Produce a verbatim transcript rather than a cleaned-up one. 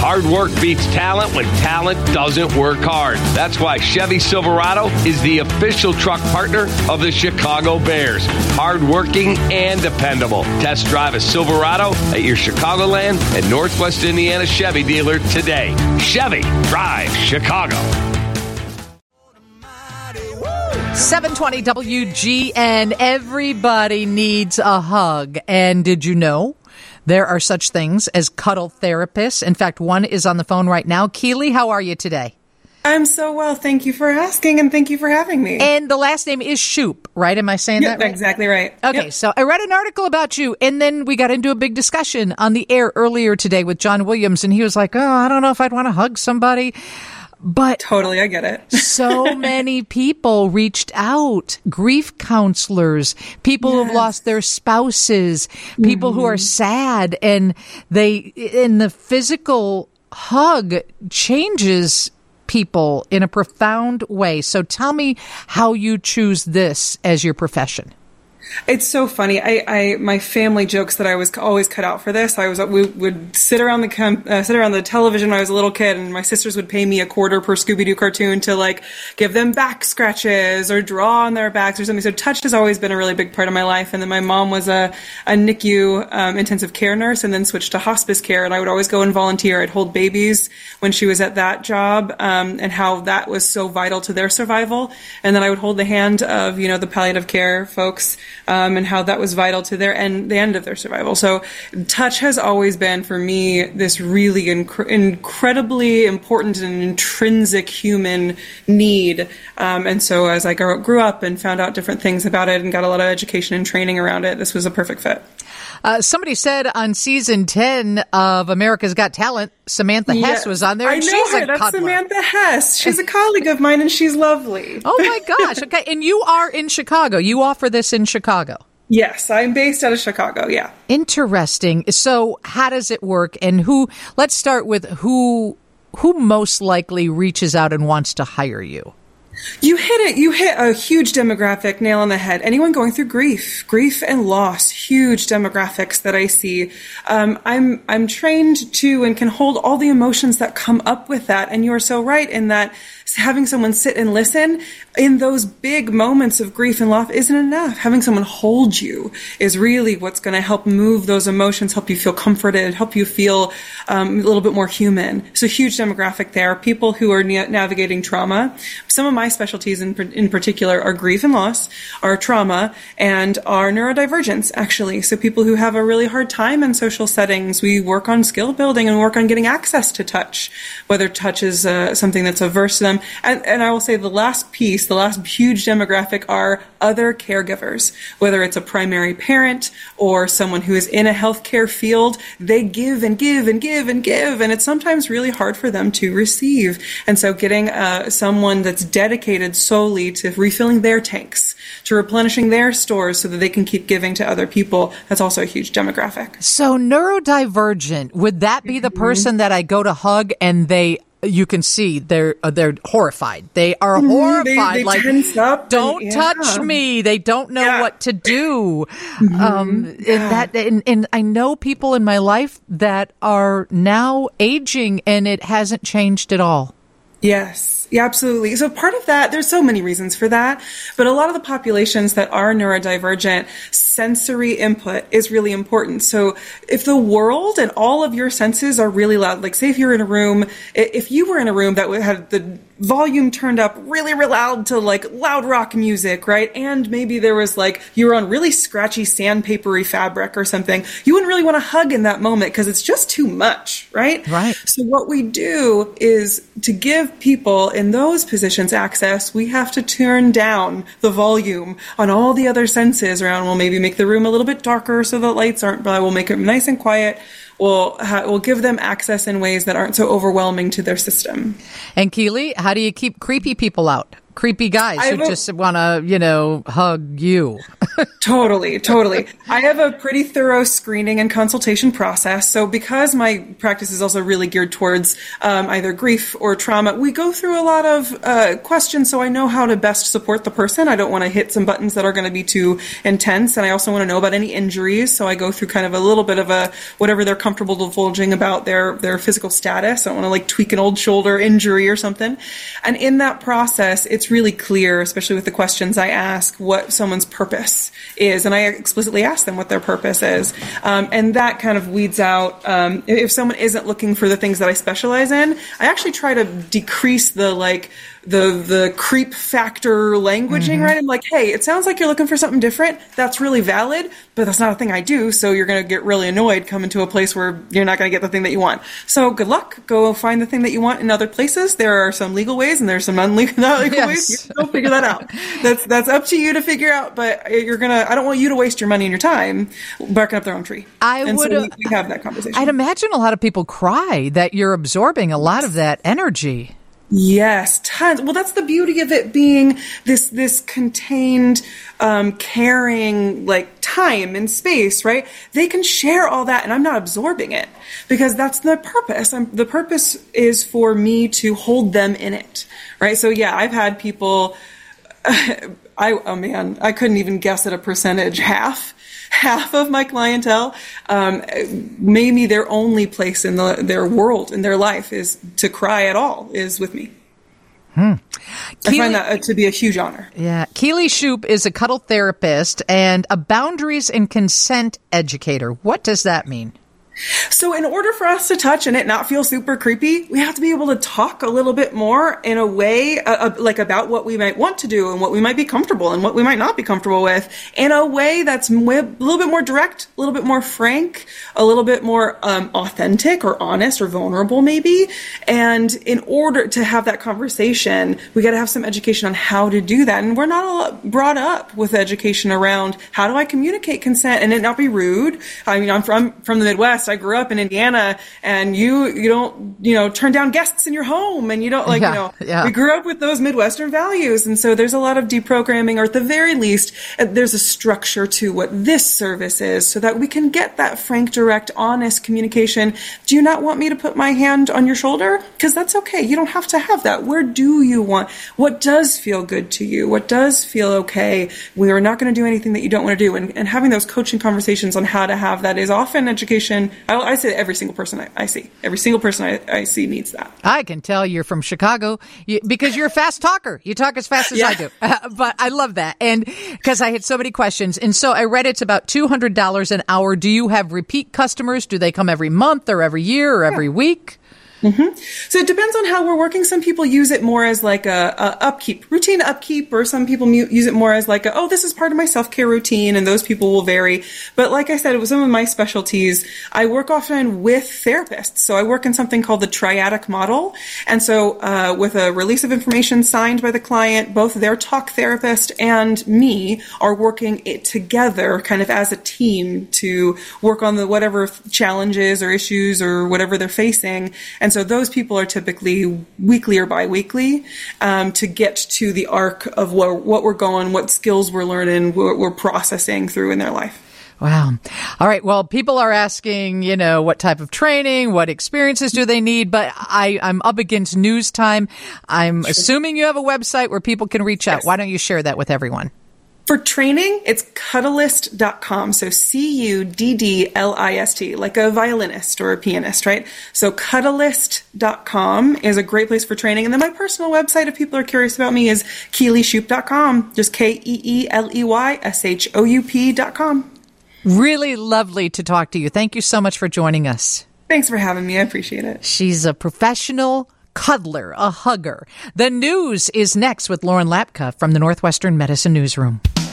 Hard work beats talent when talent doesn't work hard. That's why Chevy Silverado is the official truck partner of the Chicago Bears. Hardworking and dependable. Test drive a Silverado at your Chicagoland and Northwest Indiana Chevy dealer today. Chevy, drive Chicago. seven twenty W G N. Everybody needs a hug. And did you know there are such things as cuddle therapists? In fact, one is on the phone right now. Keely, how are you today? I'm so well. Thank you for asking, and thank you for having me. And the last name is Shoup, right? Am I saying yep, that right? Exactly right. Okay, yep. So I read an article about you, and then we got into a big discussion on the air earlier today with John Williams, and he was like, oh, I don't know if I'd want to hug somebody. But totally, I get it. So many people reached out, grief counselors, people yes. who've lost their spouses, people mm-hmm. who are sad, and they, and the physical hug changes people in a profound way. So tell me how you choose this as your profession. It's so funny. I, I, my family jokes that I was always cut out for this. I was, we would sit around the, com- uh, sit around the television when I was a little kid, and my sisters would pay me a quarter per Scooby-Doo cartoon to like give them back scratches or draw on their backs or something. So touch has always been a really big part of my life. And then my mom was a, a N I C U, um, intensive care nurse, and then switched to hospice care. And I would always go and volunteer. I'd hold babies when she was at that job, um, and how that was so vital to their survival. And then I would hold the hand of, you know, the palliative care folks, Um, and how that was vital to their end, the end of their survival. So touch has always been, for me, this really inc- incredibly important and intrinsic human need. Um, and so as I grew, grew up and found out different things about it and got a lot of education and training around it, this was a perfect fit. Uh, somebody said on season ten of America's Got Talent, Samantha Hess yes. was on there. I And know she's her. A That's cuddler. Samantha Hess. She's a colleague of mine, and she's lovely. Oh, my gosh. Okay. And you are in Chicago. You offer this in Chicago. Yes, I'm based out of Chicago, yeah. Interesting. So how does it work? And who, let's start with who, who most likely reaches out and wants to hire you? You hit it. You hit a huge demographic nail on the head. Anyone going through grief, grief and loss, huge demographics that I see. Um, I'm, I'm trained to and can hold all the emotions that come up with that. And you are so right in that having someone sit and listen in those big moments of grief and loss isn't enough. Having someone hold you is really what's going to help move those emotions, help you feel comforted, help you feel um, a little bit more human. So huge demographic there. People who are na- navigating trauma. Some of my specialties in, in particular are grief and loss, are trauma, and are neurodivergence, actually. So people who have a really hard time in social settings. We work on skill building and work on getting access to touch, whether touch is uh, something that's averse to them. And, and I will say the last piece, the last huge demographic are other caregivers, whether it's a primary parent or someone who is in a healthcare field. They give and give and give and give, and it's sometimes really hard for them to receive. And so getting uh, someone that's dedicated solely to refilling their tanks, to replenishing their stores so that they can keep giving to other people, that's also a huge demographic. So neurodivergent, would that be the person that I go to hug and they, you can see they're uh, they're horrified. They are horrified. They, they like, tense up don't and, touch yeah. me. They don't know yeah. what to do. Mm-hmm. Um, and yeah. that, and, and I know people in my life that are now aging, and it hasn't changed at all. Yes, yeah, absolutely. So part of that, there's so many reasons for that, but a lot of the populations that are neurodivergent, sensory input is really important. So if the world and all of your senses are really loud, like say if you're in a room, if you were in a room that had the volume turned up really, really loud to like loud rock music, right? And maybe there was like, you were on really scratchy sandpapery fabric or something, you wouldn't really want to hug in that moment because it's just too much, right? Right. So what we do is to give people in those positions access, we have to turn down the volume on all the other senses around. We'll maybe make the room a little bit darker so the lights aren't bright. We'll make it nice and quiet. We'll, ha- we'll give them access in ways that aren't so overwhelming to their system. And Keely, how do you keep creepy people out? creepy guys I who a, just want to, you know, hug you. Totally, totally. I have a pretty thorough screening and consultation process. So because my practice is also really geared towards um, either grief or trauma, we go through a lot of uh, questions so I know how to best support the person. I don't want to hit some buttons that are going to be too intense. And I also want to know about any injuries. So I go through kind of a little bit of a whatever they're comfortable divulging about their, their physical status. I don't want to like tweak an old shoulder injury or something. And in that process, it's really clear, especially with the questions I ask, what someone's purpose is, and I explicitly ask them what their purpose is, um, and that kind of weeds out um, if someone isn't looking for the things that I specialize in. I actually try to decrease the like the the creep factor languaging, mm-hmm. right? I'm like, hey, it sounds like you're looking for something different. That's really valid, but that's not a thing I do. So you're going to get really annoyed coming to a place where you're not going to get the thing that you want. So good luck. Go find the thing that you want in other places. There are some legal ways and there's some unlegal not legal yes. ways. You go figure that out. That's that's up to you to figure out. But you're gonna. I don't want you to waste your money and your time barking up their own tree. I and would. So we, we have that conversation. I'd imagine a lot of people cry that you're absorbing a lot of that energy. Yes, tons. Well, that's the beauty of it being this this contained, um, caring, like, time and space, right? They can share all that, and I'm not absorbing it because that's the purpose. I'm, the purpose is for me to hold them in it, right? So, yeah, I've had people. I oh man, I couldn't even guess at a percentage. Half. Half of my clientele, um, maybe their only place in the, their world, in their life, is to cry at all, is with me. Hmm. Keely, I find that to be a huge honor. Yeah. Keely Shoup is a cuddle therapist and a boundaries and consent educator. What does that mean? So in order for us to touch and it not feel super creepy, we have to be able to talk a little bit more in a way, uh, uh, like about what we might want to do and what we might be comfortable and what we might not be comfortable with, in a way that's m- a little bit more direct, a little bit more frank, a little bit more um, authentic or honest or vulnerable maybe. And in order to have that conversation, we got to have some education on how to do that. And we're not a lot brought up with education around how do I communicate consent and it not be rude. I mean, I'm from, from the Midwest. I grew up in Indiana, and you you don't you know turn down guests in your home, and you don't like yeah, you know yeah. we grew up with those Midwestern values, and so there's a lot of deprogramming, or at the very least, there's a structure to what this service is, so that we can get that frank, direct, honest communication. Do you not want me to put my hand on your shoulder? Because that's okay. You don't have to have that. Where do you want? What does feel good to you? What does feel okay? We are not going to do anything that you don't want to do, and, and having those coaching conversations on how to have that is often education. I, I say every single person I, I see, every single person I, I see needs that. I can tell you're from Chicago you, because you're a fast talker. You talk as fast as yeah. I do. Uh, but I love that. And because I had so many questions. And so I read it's about two hundred dollars an hour. Do you have repeat customers? Do they come every month or every year or every yeah. week? Mm-hmm. So it depends on how we're working. Some people use it more as like a, a upkeep, routine upkeep, or some people mu- use it more as like, a, oh, this is part of my self-care routine, and those people will vary. But like I said, it was some of my specialties. I work often with therapists. So I work in something called the triadic model. And so uh, with a release of information signed by the client, both their talk therapist and me are working it together kind of as a team to work on the whatever challenges or issues or whatever they're facing. And And so those people are typically weekly or biweekly um, to get to the arc of what, what we're going, what skills we're learning, what we're processing through in their life. Wow. All right. Well, people are asking, you know, what type of training, what experiences do they need? But I, I'm up against news time. I'm sure. assuming you have a website where people can reach out. Yes. Why don't you share that with everyone? For training, it's cuddlist dot com. So C U D D L I S T, like a violinist or a pianist, right? So cuddlist dot com is a great place for training. And then my personal website, if people are curious about me, is keely shoup dot com. Just K E E L E Y S H O U P dot com. Really lovely to talk to you. Thank you so much for joining us. Thanks for having me. I appreciate it. She's a professional cuddler, a hugger. The news is next with Lauren Lapka from the Northwestern Medicine Newsroom.